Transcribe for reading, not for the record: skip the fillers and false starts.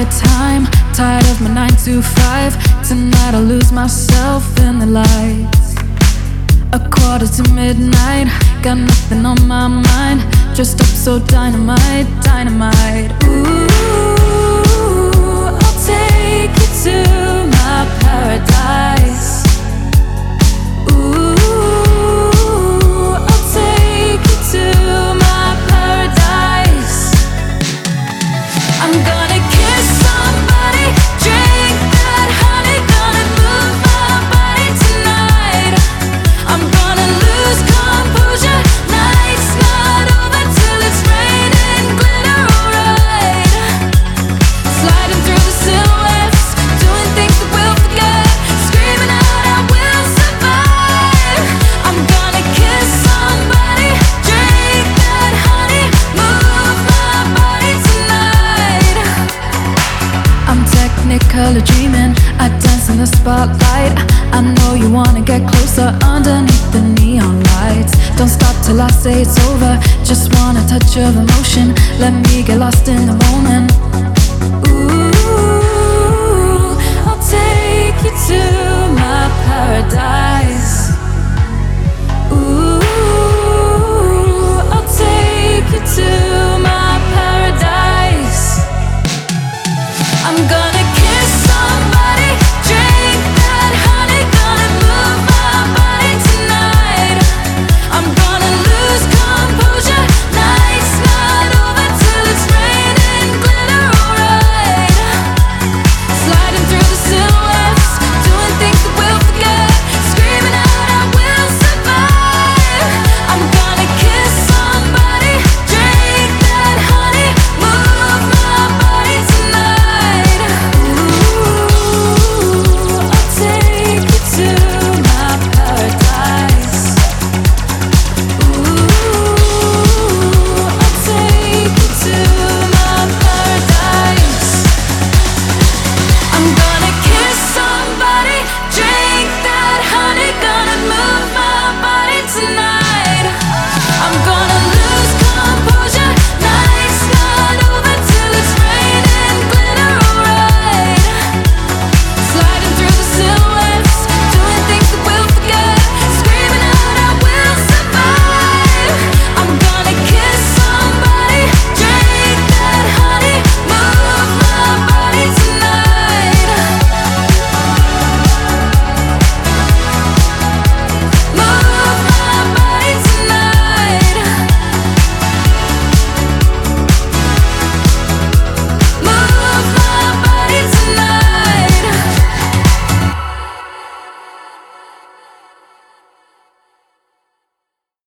quiet time, tired of my 9 to 5. Tonight I'll lose myself in the lights. A quarter to midnight, got nothing on my mind. Dressed up so dynamite, dynamite. Ooh, I'll take you to my paradise. Ooh, I'll take you to my paradise. I'm gonna kiss somebody, drink that honey, gonna move my body tonight. I'm gonna lose composure, night's not over till it's raining glitter, alright. Sliding through the silhouettes, doing things that we'll forget, screaming out I will survive. I'm gonna kiss somebody, drink that honey, move my body tonight. I'm technicolor dreaming, I dance in the spotlight. I know you wanna get closer underneath the neon lights. Don't stop till I say it's over, just want a touch of emotion. Let me get lost in the moment. Ooh, I'll take you to my paradise.